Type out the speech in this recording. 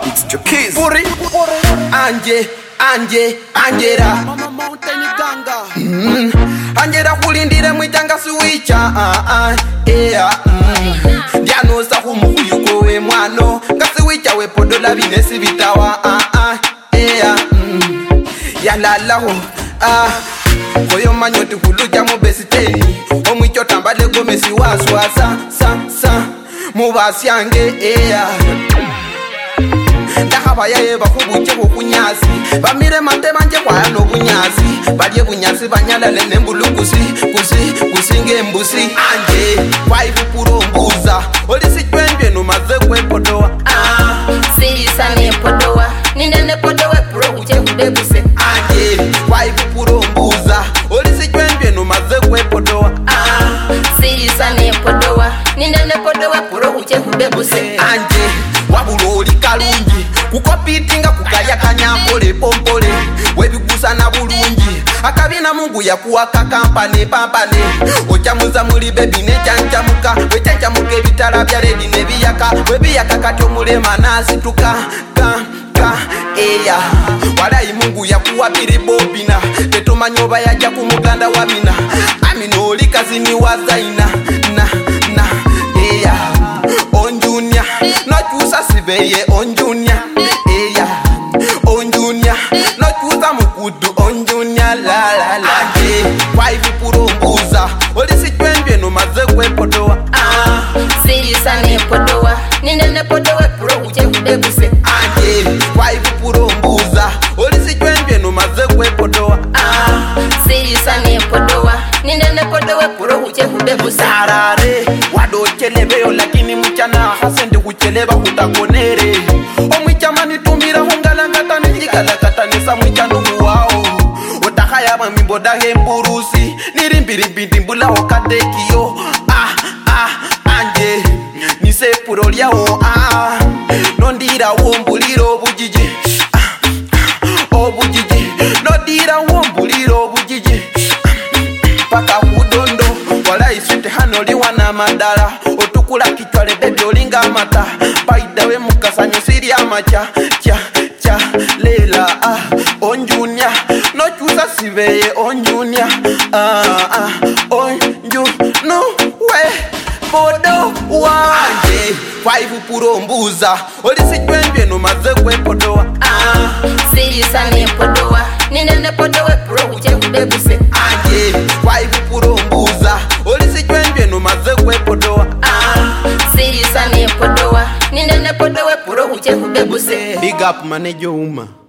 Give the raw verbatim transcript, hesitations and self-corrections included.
It's Jokies Puri Anje, Anje, Anjera mm. Anjera kulindire mwitanga suwicha ah, ah, yeah, mm. Ndianosa humuhuyuko we mwano ngasiwicha we podola binesi bitawa ah, ah, yeah, mm. Yalalaho ah. Koyo manyoti huluja mubesiteni omwicho tambale gomesi waswa sa, sa, sa mubasi yange yeah. Ndahaba yae bakubuche kukunyasi bamire mante manje kwa no kunyasi badye kunyasi banyalale nembulukusi kusi kusinge mbusi anje kwaifu puro mbuza olisi twendwe no mazekwe podoa ah sisa ne podoa nindane podoa pro uche kudebuse anje kwaifu puro mbuza olisi twendwe no mazekwe podoa ah sisa ne podoa nindane podoa pro uche kudebuse anje wabuloli kalungi kukopitinga kukaya kanyambole pompole webigusa na bulungi akabina mungu ya kuwaka kampane pampane ochamuza muri baby ne chanchamuka wechanchamuke bitala bya redi ne biyaka webiyaka katyo mulema nasituka ka ka eya walai mungu ya kuwa biribobina tetumanyoba yaja kumuganda wa mina aminoli kazini wazaina na na eya onjunya no chusa sibeye onjunya eya onjunya no chusa mukudu onjunya la la la anje kwaifu puro mbuza olisi twendwe no mazekwe podoa ah sisa ne podoa nindane podoa pro uche kudebuse anje kwaifu puro mbuza olisi twendwe no mazekwe podoa ah sisa ne podoa nindane podoa pro uche kudebuse sarare wadochelebeyo lakini mchana hasende kucheleba kutakonere omwichamani tumira hungalangata nijikalakata nesa mwichandugu wao otahaya mamimbo dahe mburusi nirimbirimbidimbula okatekiyo ah ah anje nise puro lyao ah nondira wombuliro obujiji ah, ah, obujiji nondira wombuliro obujiji paka hudondo wala isute hano liwa na madala otukula kichwale bebe olinga mata paidawe mukasanyo siri amacha cha cha lela ah onjunya no chusa sibeye onjunya ah ah onju no we podo wanje kwaifu puro mbuza olisi twendwe no mazekwe podoa ah sisa ne podoa nindane podoa pro uche kudebuse anje kwaifu puro mbuza olisi twendwe no mazekwe podoa ah sisa ne podoa nindane podoa pro uche kudebuse big up manejo uma